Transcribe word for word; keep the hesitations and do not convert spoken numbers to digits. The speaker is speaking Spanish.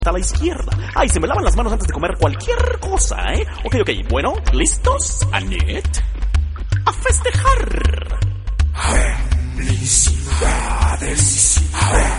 a la izquierda. Ay, se me lavan las manos antes de comer cualquier cosa, ¿eh? Ok, ok, bueno, ¿listos, Annette? ¡A festejar! Felicidades.